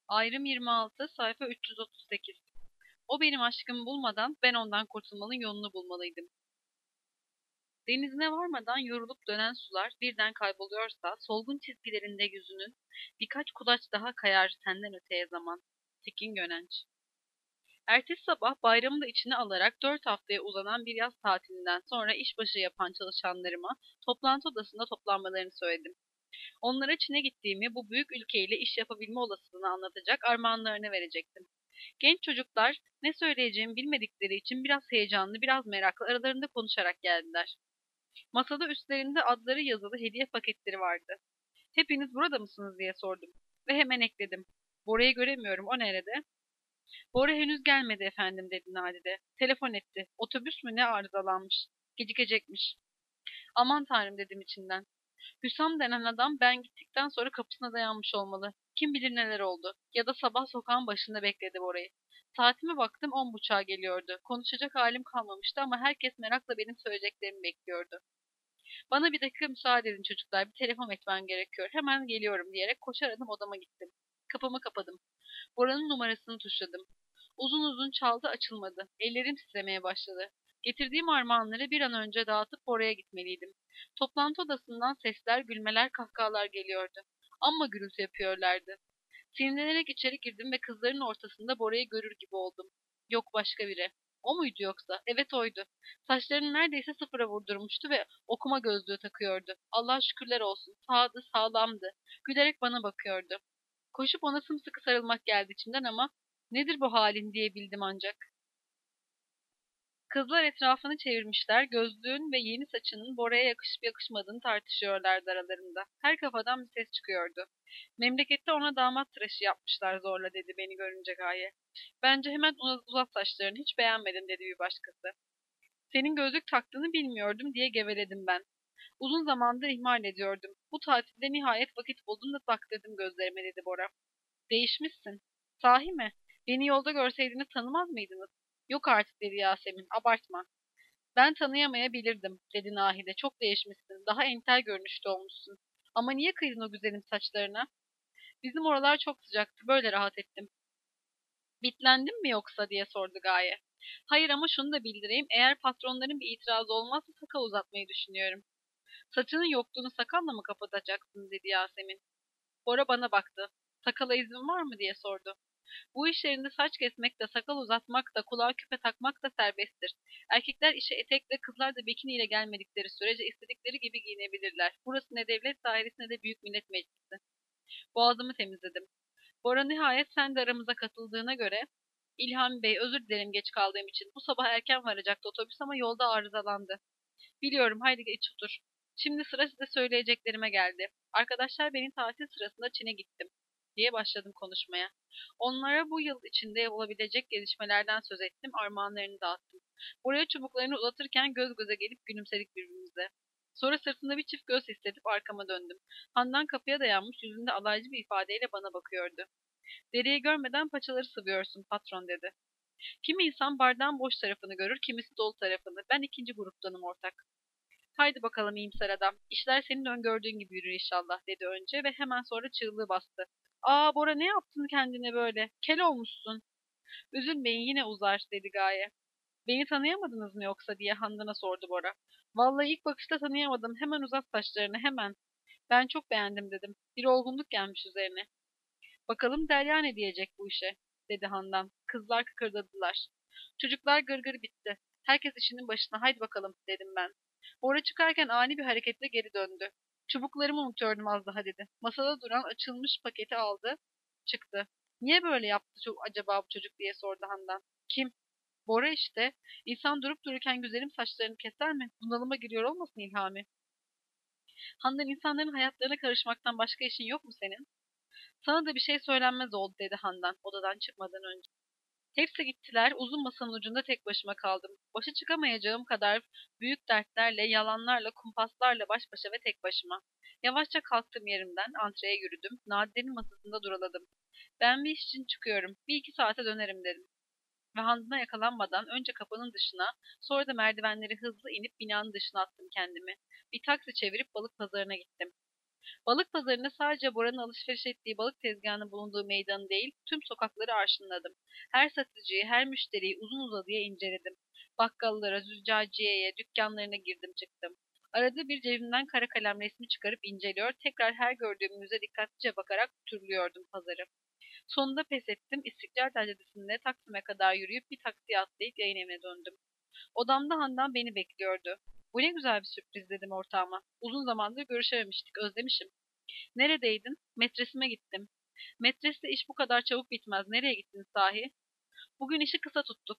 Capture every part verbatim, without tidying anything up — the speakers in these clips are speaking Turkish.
Ayrım yirmi altı, sayfa üç yüz otuz sekiz. O benim aşkımı bulmadan ben ondan kurtulmanın yolunu bulmalıydım. Denizine varmadan yorulup dönen sular birden kayboluyorsa solgun çizgilerinde yüzünün birkaç kulaç daha kayar senden öteye zaman. Tekin Gönenç. Ertesi sabah bayramı da içine alarak dört haftaya uzanan bir yaz tatilinden sonra işbaşı yapan çalışanlarıma toplantı odasında toplanmalarını söyledim. Onlara Çin'e gittiğimi, bu büyük ülkeyle iş yapabilme olasılığını anlatacak armağanlarını verecektim. Genç çocuklar ne söyleyeceğimi bilmedikleri için biraz heyecanlı, biraz meraklı aralarında konuşarak geldiler. Masada üstlerinde adları yazılı hediye paketleri vardı. "Hepiniz burada mısınız?" diye sordum. Ve hemen ekledim. "Bora'yı göremiyorum, o nerede?" "Bora henüz gelmedi efendim," dedi Nadide. "Telefon etti. Otobüs mü ne arızalanmış. Gecikecekmiş." "Aman tanrım," dedim içinden. Hüsam denen adam ben gittikten sonra kapısına dayanmış olmalı. Kim bilir neler oldu. Ya da sabah sokağın başında bekledi Bora'yı. Saatime baktım, on buçuğa geliyordu. Konuşacak halim kalmamıştı ama herkes merakla benim söyleyeceklerimi bekliyordu. "Bana bir dakika müsaade edin çocuklar, bir telefon etmem gerekiyor. Hemen geliyorum," diyerek koşar adım odama gittim. Kapımı kapadım. Bora'nın numarasını tuşladım. Uzun uzun çaldı, açılmadı. Ellerim titremeye başladı. Getirdiğim armağanları bir an önce dağıtıp oraya gitmeliydim. Toplantı odasından sesler, gülmeler, kahkahalar geliyordu. Amma gürültü yapıyorlardı. Sinirlenerek içeri girdim ve kızların ortasında Bora'yı görür gibi oldum. Yok başka biri. O muydu yoksa? Evet oydu. Saçlarını neredeyse sıfıra vurdurmuştu ve okuma gözlüğü takıyordu. Allah'a şükürler olsun. Sağdı, sağlamdı. Gülerek bana bakıyordu. Koşup ona sımsıkı sarılmak geldi içimden ama "Nedir bu halin?" diyebildim ancak. Kızlar etrafını çevirmişler, gözlüğün ve yeni saçının Bora'ya yakışıp yakışmadığını tartışıyorlardı aralarında. Her kafadan bir ses çıkıyordu. "Memlekette ona damat tıraşı yapmışlar zorla," dedi beni görünce Gaye. "Bence hemen uz- uzat saçlarını, hiç beğenmedim," dedi bir başkası. "Senin gözlük taktığını bilmiyordum," diye geveledim ben. "Uzun zamandır ihmal ediyordum. Bu tatilde nihayet vakit buldum da taktırdım gözlerime," dedi Bora. "Değişmişsin." "Sahi mi? Beni yolda görseydiniz tanımaz mıydınız?" "Yok artık," dedi Yasemin. "Abartma." "Ben tanıyamayabilirdim," dedi Nahide. "Çok değişmişsin. Daha entel görünüşlü olmuşsun. Ama niye kıydın o güzelim saçlarına?" "Bizim oralar çok sıcaktı. Böyle rahat ettim." "Bitlendin mi yoksa?" diye sordu Gaye. "Hayır ama şunu da bildireyim. Eğer patronların bir itirazı olmazsa sakal uzatmayı düşünüyorum." "Saçının yokluğunu sakalla mı kapatacaksın?" dedi Yasemin. Bora bana baktı. "Sakala izin var mı?" diye sordu. "Bu işlerinde saç kesmek de, sakal uzatmak da, kulağa küpe takmak da serbesttir. Erkekler işe etekle, kızlar da bikini ile gelmedikleri sürece istedikleri gibi giyinebilirler. Burası ne devlet dairesi ne de büyük millet meclisi." Boğazımı temizledim. Bora nihayet sen de aramıza katıldığına göre... "İlhami Bey, özür dilerim geç kaldığım için. Bu sabah erken varacaktı otobüs ama yolda arızalandı." "Biliyorum, haydi geç otur. Şimdi sıra size söyleyeceklerime geldi. Arkadaşlar, beni tatil sırasında Çin'e gittim," diye başladım konuşmaya. Onlara bu yıl içinde olabilecek gelişmelerden söz ettim, armağanlarını dağıttım. Buraya çubuklarını uzatırken göz göze gelip gülümsedik birbirimize. Sonra sırtında bir çift göz hissedip arkama döndüm. Handan kapıya dayanmış, yüzünde alaycı bir ifadeyle bana bakıyordu. "Deriyi görmeden paçaları sıvıyorsun patron," dedi. "Kimi insan bardağın boş tarafını görür, kimisi dolu tarafını. Ben ikinci gruptanım ortak." "Haydi bakalım iyimser adam. İşler senin öngördüğün gibi yürür inşallah," dedi önce ve hemen sonra çığlığı bastı. "Aa Bora, ne yaptın kendine böyle? Kel olmuşsun." "Üzülmeyin, yine uzar," dedi Gaye. "Beni tanıyamadınız mı yoksa?" diye Handan'a sordu Bora. "Vallahi ilk bakışta tanıyamadım. Hemen uzat saçlarını, hemen." "Ben çok beğendim," dedim. Bir olgunluk gelmiş üzerine. "Bakalım Derya ne diyecek bu işe?" dedi Handan. Kızlar kıkırdadılar. Çocuklar gırgır bitti. Herkes işinin başına, haydi bakalım, dedim ben. Bora çıkarken ani bir hareketle geri döndü. "Çubuklarımı unutuyordum az daha," dedi. Masada duran açılmış paketi aldı, çıktı. "Niye böyle yaptı çok acaba bu çocuk?" diye sordu Handan. "Kim?" "Bora işte. İnsan durup dururken güzelim saçlarını keser mi? Bunalıma giriyor olmasın İlhami?" "Handan, insanların hayatlarına karışmaktan başka işin yok mu senin?" "Sana da bir şey söylenmez oldu," dedi Handan odadan çıkmadan önce. Hepsi gittiler, uzun masanın ucunda tek başıma kaldım. Başa çıkamayacağım kadar büyük dertlerle, yalanlarla, kumpaslarla baş başa ve tek başıma. Yavaşça kalktım yerimden, antreye yürüdüm, Nadide'nin masasında duraladım. "Ben bir iş için çıkıyorum, bir iki saate dönerim," dedim. Ve Handan'a yakalanmadan önce kapının dışına, sonra da merdivenleri hızlı inip binanın dışına attım kendimi. Bir taksi çevirip balık pazarına gittim. Balık pazarında sadece Bora'nın alışveriş ettiği balık tezgahının bulunduğu meydanı değil, tüm sokakları arşınladım. Her satıcıyı, her müşteriyi uzun uzadıya inceledim. Bakkallara, züccaciyeye, dükkanlarına girdim çıktım. Arada bir cebimden kara kalem resmi çıkarıp inceliyor, tekrar her gördüğüm yüze dikkatlice bakarak turluyordum pazarı. Sonunda pes ettim, İstiklal Caddesi'nde Taksim'e kadar yürüyüp bir taksiye atlayıp yayın evine döndüm. Odamda Handan beni bekliyordu. Bu ne güzel bir sürpriz dedim ortağıma. Uzun zamandır görüşememiştik, özlemişim. Neredeydin? Metresime gittim. Metresle iş bu kadar çabuk bitmez. Nereye gittin sahi? Bugün işi kısa tuttuk.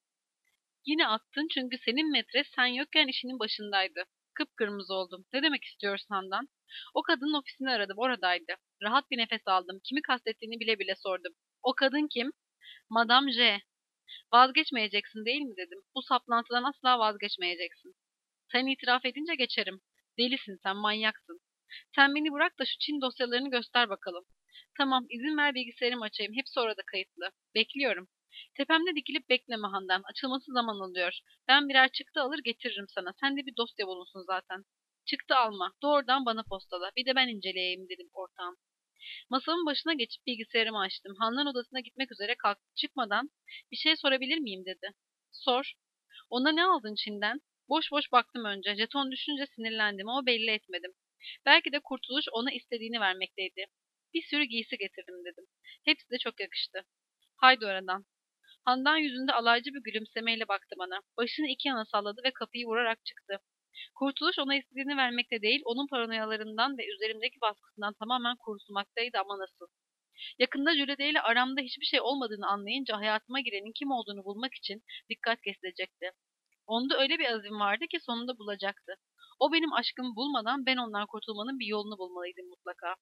Yine attın çünkü senin metres sen yokken işinin başındaydı. Kıpkırmızı oldum. Ne demek istiyorsun Handan? O kadının ofisini aradım. Oradaydı. Rahat bir nefes aldım. Kimi kastettiğini bile bile sordum. O kadın kim? Madame J. Vazgeçmeyeceksin değil mi dedim. Bu saplantıdan asla vazgeçmeyeceksin. Sen itiraf edince geçerim. Delisin sen, manyaksın. Sen beni bırak da şu Çin dosyalarını göster bakalım. Tamam, izin ver bilgisayarımı açayım. Hepsi orada kayıtlı. Bekliyorum. Tepemde dikilip bekleme Handan. Açılması zaman alıyor. Ben birer çıktı alır getiririm sana. Sen de bir dosya bulunsun zaten. Çıktı alma. Doğrudan bana postala. Bir de ben inceleyeyim dedim ortağım. Masamın başına geçip bilgisayarımı açtım. Handan odasına gitmek üzere kalktı. Çıkmadan bir şey sorabilir miyim dedi. Sor. Ona ne aldın Çin'den? Boş boş baktım önce. Jeton düşünce sinirlendim ama belli etmedim. Belki de kurtuluş ona istediğini vermekteydi. Bir sürü giysi getirdim dedim. Hepsi de çok yakıştı. Haydi oradan. Handan yüzünde alaycı bir gülümsemeyle baktı bana. Başını iki yana salladı ve kapıyı vurarak çıktı. Kurtuluş ona istediğini vermekte değil, onun paranoyalarından ve üzerimdeki baskısından tamamen kurtulmaktaydı ama nasıl? Yakında Jülide ile aramda hiçbir şey olmadığını anlayınca hayatıma girenin kim olduğunu bulmak için dikkat kesilecekti. Onda öyle bir azim vardı ki sonunda bulacaktı. O benim aşkımı bulmadan ben ondan kurtulmanın bir yolunu bulmalıydım mutlaka.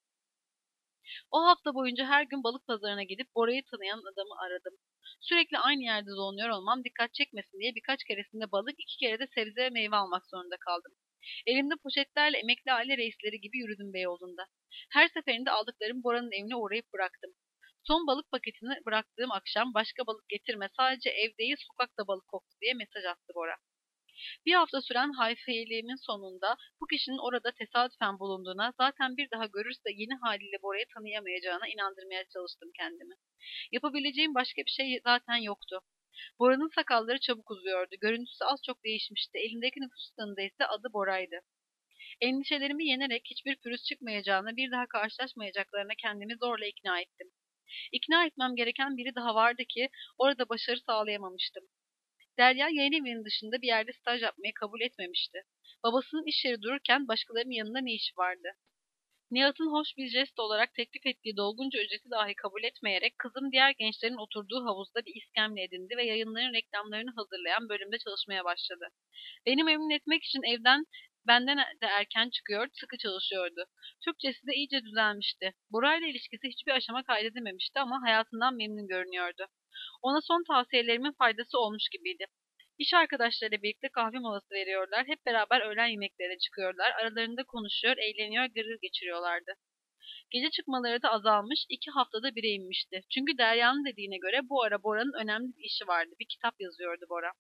O hafta boyunca her gün balık pazarına gidip Bora'yı tanıyan adamı aradım. Sürekli aynı yerde dolanıyor olmam dikkat çekmesin diye birkaç keresinde balık, iki kere de sebze ve meyve almak zorunda kaldım. Elimde poşetlerle emekli aile reisleri gibi yürüdüm Beyoğlu'nda. Her seferinde aldıklarım Bora'nın evine uğrayıp bıraktım. Son balık paketini bıraktığım akşam başka balık getirme sadece ev değil sokakta balık koktu diye mesaj attı Bora. Bir hafta süren hayfiyeliğimin sonunda bu kişinin orada tesadüfen bulunduğuna, zaten bir daha görürse yeni haliyle Bora'yı tanıyamayacağına inandırmaya çalıştım kendimi. Yapabileceğim başka bir şey zaten yoktu. Bora'nın sakalları çabuk uzuyordu. Görüntüsü az çok değişmişti. Elindeki nüfus cüzdanında ise adı Bora'ydı. Endişelerimi yenerek hiçbir pürüz çıkmayacağına, bir daha karşılaşmayacaklarına kendimi zorla ikna ettim. İkna etmem gereken biri daha vardı ki orada başarı sağlayamamıştım. Derya yayın evinin dışında bir yerde staj yapmayı kabul etmemişti. Babasının iş yeri dururken başkalarının yanında ne işi vardı? Nihat'ın hoş bir jest olarak teklif ettiği dolgunca ücreti dahi kabul etmeyerek kızım diğer gençlerin oturduğu havuzda bir iskemle edindi ve yayınların reklamlarını hazırlayan bölümde çalışmaya başladı. Beni memnun etmek için evden benden de erken çıkıyor, sıkı çalışıyordu. Türkçesi de iyice düzelmişti. Burayla ilişkisi hiçbir aşama kaydedememişti ama hayatından memnun görünüyordu. Ona son tavsiyelerimin faydası olmuş gibiydi. İş arkadaşlarıyla birlikte kahve molası veriyorlar, hep beraber öğlen yemeklerine çıkıyorlar, aralarında konuşuyor, eğleniyor, gırır geçiriyorlardı. Gece çıkmaları da azalmış, iki haftada bire inmişti. Çünkü Derya'nın dediğine göre bu ara Bora'nın önemli bir işi vardı, bir kitap yazıyordu Bora.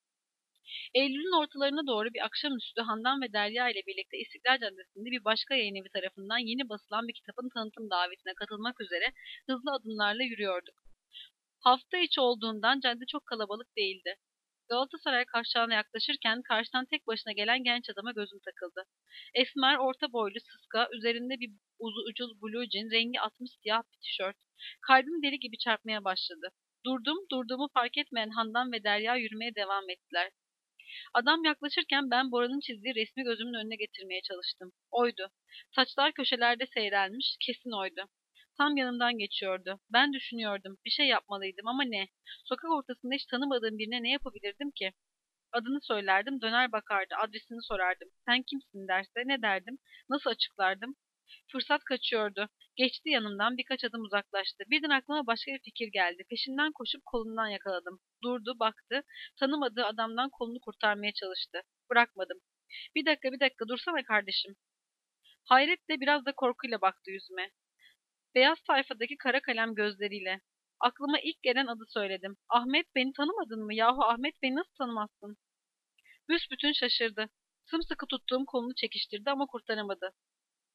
Eylül'ün ortalarına doğru bir akşamüstü Handan ve Derya ile birlikte İstiklal Caddesi'nde bir başka yayın evi tarafından yeni basılan bir kitabın tanıtım davetine katılmak üzere hızlı adımlarla yürüyorduk. Hafta içi olduğundan cadde çok kalabalık değildi. Galatasaray kavşağına yaklaşırken karşıdan tek başına gelen genç adama gözüm takıldı. Esmer, orta boylu, sıska, üzerinde bir uzu ucuz blue jean, rengi atmış siyah bir tişört. Kalbim deli gibi çarpmaya başladı. Durdum, durduğumu fark etmeyen Handan ve Derya yürümeye devam ettiler. Adam yaklaşırken ben Bora'nın çizdiği resmi gözümün önüne getirmeye çalıştım. Oydu. Saçlar köşelerde seyrelmiş, kesin oydu. Tam yanımdan geçiyordu. Ben düşünüyordum. Bir şey yapmalıydım ama ne? Sokak ortasında hiç tanımadığım birine ne yapabilirdim ki? Adını söylerdim, döner bakardı, adresini sorardım. Sen kimsin derse ne derdim? Nasıl açıklardım? Fırsat kaçıyordu. Geçti yanımdan birkaç adım uzaklaştı. Birden aklıma başka bir fikir geldi. Peşinden koşup kolundan yakaladım. Durdu, baktı. Tanımadığı adamdan kolunu kurtarmaya çalıştı. Bırakmadım. Bir dakika, bir dakika dursana kardeşim. Hayretle biraz da korkuyla baktı yüzüme. Beyaz sayfadaki kara kalem gözleriyle. Aklıma ilk gelen adı söyledim. Ahmet, beni tanımadın mı? Yahu Ahmet, beni nasıl tanımazsın? Büsbütün şaşırdı. Sımsıkı tuttuğum kolunu çekiştirdi ama kurtaramadı.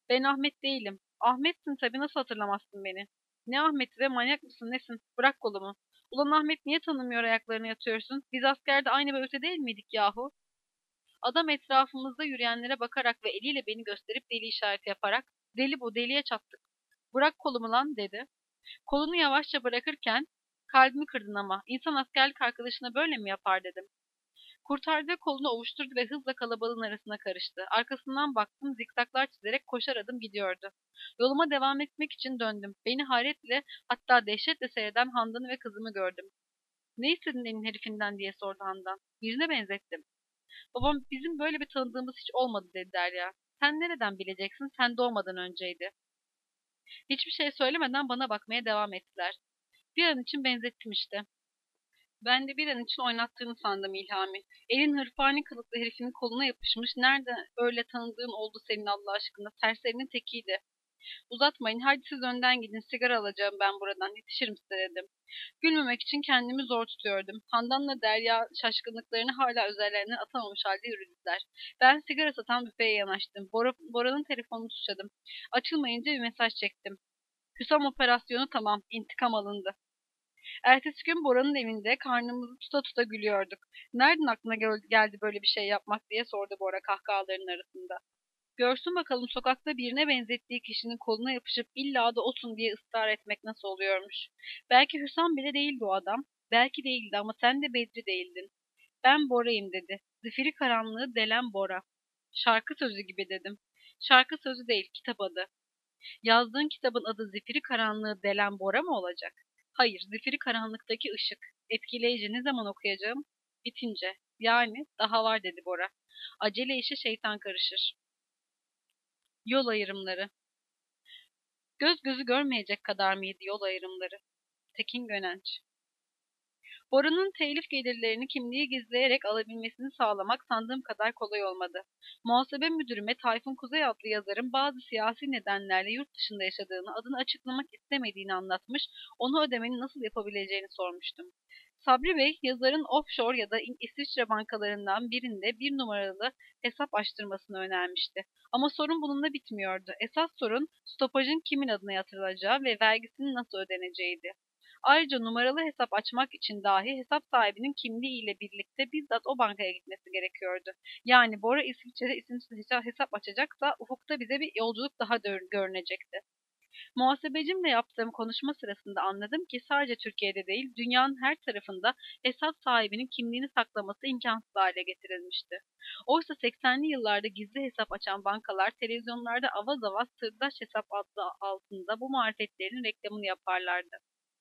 Ben Ahmet değilim. Ahmetsin tabii, nasıl hatırlamazsın beni? Ne Ahmet'i be, manyak mısın nesin? Bırak kolumu. Ulan Ahmet, niye tanımıyor ayaklarını yatıyorsun? Biz askerde aynı boyuta değil miydik yahu? Adam etrafımızda yürüyenlere bakarak ve eliyle beni gösterip deli işareti yaparak, deli bu, deliye çattık. Bırak kolumu lan, dedi. Kolunu yavaşça bırakırken, kalbimi kırdın ama insan askerlik arkadaşına böyle mi yapar, dedim. Kurtardığı kolunu ovuşturdu ve hızla kalabalığın arasına karıştı. Arkasından baktım, zikzaklar çizerek koşar adım gidiyordu. Yoluma devam etmek için döndüm. Beni hayretle, hatta dehşetle seyreden Handan'ı ve kızımı gördüm. Ne istedin elin herifinden, diye sordu Handan. Birine benzettim. Babam, bizim böyle bir tanıdığımız hiç olmadı, dedi Derya. Sen nereden bileceksin, sen doğmadan önceydi. Hiçbir şey söylemeden bana bakmaya devam ettiler. Bir an için benzettim işte. Ben de bir an için oynattığını sandım İlhami. Elin hırpani kılıklı herifinin koluna yapışmış. Nerede öyle tanıdığın oldu senin Allah aşkına? Serserinin tekiydi. Uzatmayın, hadi siz önden gidin, sigara alacağım ben buradan, yetişirim size, dedim. Gülmemek için kendimi zor tutuyordum. Handan'la Derya şaşkınlıklarını hala üzerlerinden atamamış halde yürüdüler. Ben sigara satan büfeye yanaştım. Bora, Bora'nın telefonunu tuşladım. Açılmayınca bir mesaj çektim. Hüsam operasyonu tamam, intikam alındı. Ertesi gün Bora'nın evinde karnımızı tuta tuta gülüyorduk. Nereden aklına gel- geldi böyle bir şey yapmak, diye sordu Bora kahkahaların arasında. Görsün bakalım, sokakta birine benzettiği kişinin koluna yapışıp illa da osun diye ısrar etmek nasıl oluyormuş. Belki Hüsam bile değildi o adam. Belki değildi ama sen de Bedri değildin. Ben Bora'yım, dedi. Zifiri karanlığı delen Bora. Şarkı sözü gibi, dedim. Şarkı sözü değil, kitap adı. Yazdığın kitabın adı Zifiri karanlığı delen Bora mı olacak? Hayır, Zifiri karanlıktaki ışık. Etkileyici, ne zaman okuyacağım? Bitince. Yani daha var, dedi Bora. Acele işe şeytan karışır. Yol ayrımları. Göz gözü görmeyecek kadar mıydı yol ayrımları? Tekin Gönenç. Bora'nın telif gelirlerini kimliği gizleyerek alabilmesini sağlamak sandığım kadar kolay olmadı. Muhasebe müdürüme Tayfun Kuzey adlı yazarın bazı siyasi nedenlerle yurt dışında yaşadığını, adını açıklamak istemediğini anlatmış, onu ödemenin nasıl yapabileceğini sormuştum. Sabri Bey, yazarın offshore ya da İsviçre bankalarından birinde bir numaralı hesap açtırmasını önermişti. Ama sorun bununla bitmiyordu. Esas sorun, stopajın kimin adına yatırılacağı ve vergisinin nasıl ödeneceğiydi. Ayrıca numaralı hesap açmak için dahi hesap sahibinin kimliği ile birlikte bizzat o bankaya gitmesi gerekiyordu. Yani Bora İsviçre'de isimsiz hesap açacaksa ufukta bize bir yolculuk daha görünecekti. Muhasebecimle yaptığım konuşma sırasında anladım ki sadece Türkiye'de değil, dünyanın her tarafında hesap sahibinin kimliğini saklaması imkansız hale getirilmişti. Oysa seksenli yıllarda gizli hesap açan bankalar televizyonlarda avaz avaz sırdaş hesap adı altında bu marifetlerin reklamını yaparlardı.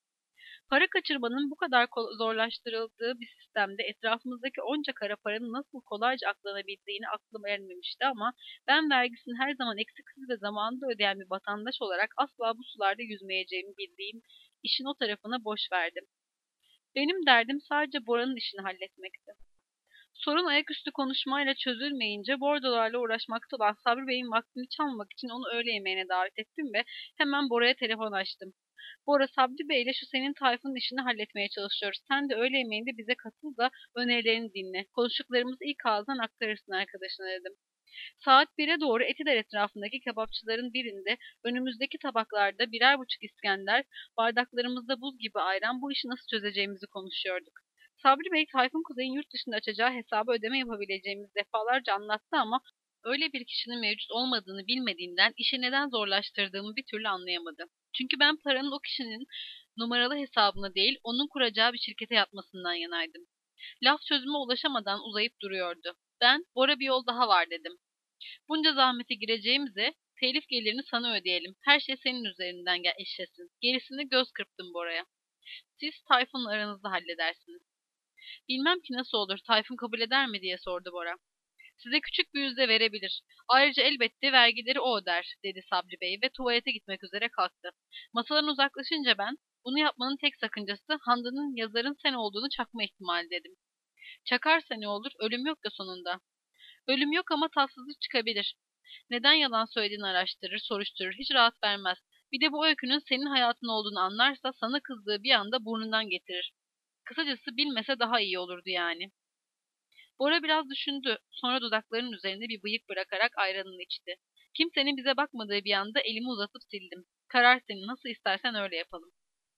Para kaçırmanın bu kadar zorlaştırıldığı bir sistemde etrafımızdaki onca kara paranın nasıl kolayca aklanabildiğini aklım ermemişti ama ben vergisini her zaman eksiksiz ve zamanında ödeyen bir vatandaş olarak asla bu sularda yüzmeyeceğimi bildiğim işin o tarafına boş verdim. Benim derdim sadece Bora'nın işini halletmekti. Sorun ayaküstü konuşmayla çözülmeyince bordolarla uğraşmakta olan Sabri Bey'in vaktini çalmak için onu öğle yemeğine davet ettim ve hemen Bora'ya telefon açtım. Bora, Sabri Bey ile şu senin Tayfun'un işini halletmeye çalışıyoruz. Sen de öğle yemeğinde bize katıl da önerilerini dinle. Konuştuklarımızı ilk ağızdan aktarırsın arkadaşına, dedim. Saat bire doğru Etiler etrafındaki kebapçıların birinde önümüzdeki tabaklarda birer buçuk İskender, bardaklarımızda buz gibi ayran, bu işi nasıl çözeceğimizi konuşuyorduk. Sabri Bey, Tayfun Kuzey'in yurt dışında açacağı hesaba ödeme yapabileceğimizi defalarca anlattı ama öyle bir kişinin mevcut olmadığını bilmediğinden işi neden zorlaştırdığımı bir türlü anlayamadı. Çünkü ben paranın o kişinin numaralı hesabına değil, onun kuracağı bir şirkete yatmasından yanaydım. Laf çözüme ulaşamadan uzayıp duruyordu. Ben, Bora, bir yol daha var, dedim. Bunca zahmete gireceğimize telif gelirini sana ödeyelim. Her şey senin üzerinden gel işlesin. Gerisini göz kırptım Bora'ya. Siz Tayfun'la aranızda halledersiniz. Bilmem ki nasıl olur, Tayfun kabul eder mi, diye sordu Bora. Size küçük bir yüzde verebilir. Ayrıca elbette vergileri o öder, dedi Sabri Bey ve tuvalete gitmek üzere kalktı. Masadan uzaklaşınca ben, bunu yapmanın tek sakıncası Handan'ın yazarın sen olduğunu çakma ihtimali, dedim. Çakarsa ne olur, ölüm yok ya sonunda. Ölüm yok ama tatsızlık çıkabilir. Neden yalan söylediğini araştırır, soruşturur, hiç rahat vermez. Bir de bu öykünün senin hayatın olduğunu anlarsa sana kızdığı bir anda burnundan getirir. Kısacası bilmese daha iyi olurdu yani. Bora biraz düşündü. Sonra dudaklarının üzerinde bir bıyık bırakarak ayranını içti. Kimsenin bize bakmadığı bir anda elimi uzatıp sildim. Karar senin, nasıl istersen öyle yapalım.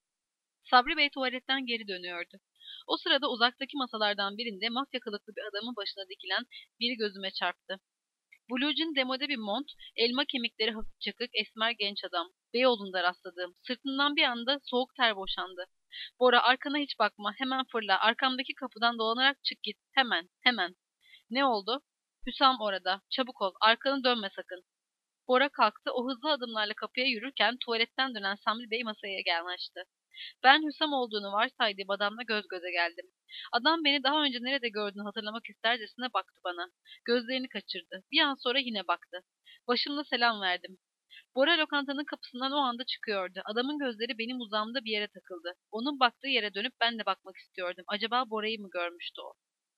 Sabri Bey tuvaletten geri dönüyordu. O sırada uzaktaki masalardan birinde mafya kılıklı bir adamın başına dikilen biri gözüme çarptı. Blue jean demode bir mont, elma kemikleri hafif çakık, esmer genç adam. Beyoğlu'nda rastladığım. Sırtından bir anda soğuk ter boşandı. Bora, arkana hiç bakma, hemen fırla. Arkamdaki kapıdan dolanarak çık git. Hemen, hemen. Ne oldu? Hüsam orada. Çabuk ol, arkanı dönme sakın. Bora kalktı. O hızlı adımlarla kapıya yürürken tuvaletten dönen Sabri Bey masaya gelmişti. Ben Hüsam olduğunu varsaydığım adamla göz göze geldim. Adam beni daha önce nerede gördüğünü hatırlamak istercesine baktı bana. Gözlerini kaçırdı. Bir an sonra yine baktı. Başımla selam verdim. Bora lokantanın kapısından o anda çıkıyordu. Adamın gözleri benim uzağımda bir yere takıldı. Onun baktığı yere dönüp ben de bakmak istiyordum. Acaba Bora'yı mı görmüştü o?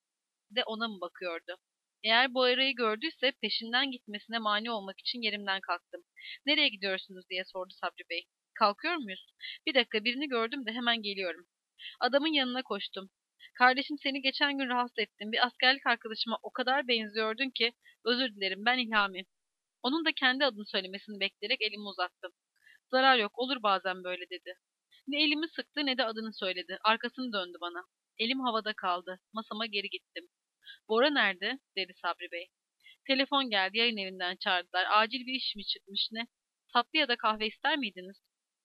De ona mı bakıyordu? Eğer Bora'yı gördüyse peşinden gitmesine mani olmak için yerimden kalktım. Nereye gidiyorsunuz diye sordu Sabri Bey. Kalkıyor muyuz? Bir dakika, birini gördüm de hemen geliyorum. Adamın yanına koştum. Kardeşim, seni geçen gün rahatsız ettim. Bir askerlik arkadaşıma o kadar benziyordun ki. Özür dilerim, ben İlhami. Onun da kendi adını söylemesini bekleyerek elimi uzattım. Zarar yok, olur bazen böyle dedi. Ne elimi sıktı ne de adını söyledi. Arkasını döndü bana. Elim havada kaldı. Masama geri gittim. Bora nerede? Dedi Sabri Bey. Telefon geldi, yayın evinden çağırdılar. Acil bir iş mi çıkmış ne? Tatlı ya da kahve ister miydiniz?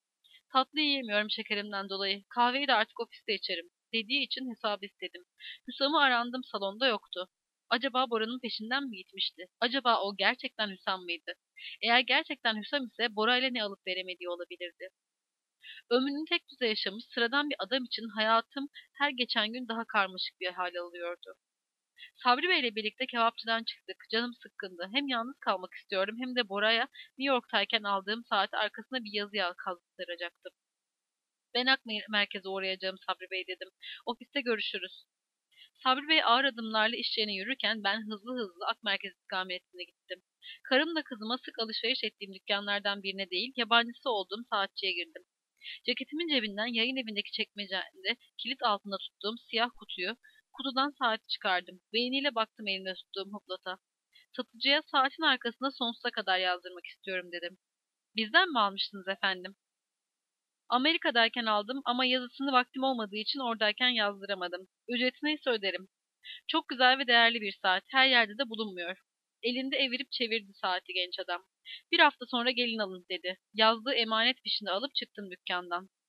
Tatlı yiyemiyorum şekerimden dolayı. Kahveyi de artık ofiste içerim. Dediği için hesabı istedim. Hüsam'ı arandım, salonda yoktu. Acaba Bora'nın peşinden mi gitmişti? Acaba o gerçekten Hüsam mıydı? Eğer gerçekten Hüsam ise Bora ile ne alıp veremediği olabilirdi. Ömrünün tek düze yaşamış sıradan bir adam için hayatım her geçen gün daha karmaşık bir hal alıyordu. Sabri Bey ile birlikte kebapçıdan çıktık. Canım sıkkındı. Hem yalnız kalmak istiyordum hem de Bora'ya New York'tayken aldığım saati arkasına bir yazı yazdıracaktım. Ben Ak Merkez'e uğrayacağım Sabri Bey dedim. Ofiste görüşürüz. Sabri Bey ağır adımlarla iş yerine yürürken ben hızlı hızlı Ak Merkez istikametine gittim. Karımla kızıma sık alışveriş ettiğim dükkanlardan birine değil, yabancısı olduğum saatçiye girdim. Ceketimin cebinden yayın evindeki çekmecemde kilit altında tuttuğum siyah kutuyu, kutudan saati çıkardım. Beğeniyle baktım elimde tuttuğum hoplata. Satıcıya saatin arkasına sonsuza kadar yazdırmak istiyorum dedim. Bizden mi almıştınız efendim? Amerika'dayken aldım ama yazısını vaktim olmadığı için oradayken yazdıramadım. Ücreti neyse öderim. Çok güzel ve değerli bir saat. Her yerde de bulunmuyor. Elinde evirip çevirdi saati genç adam. Bir hafta sonra gelin alın dedi. Yazdığı emanet fişini alıp çıktım dükkandan.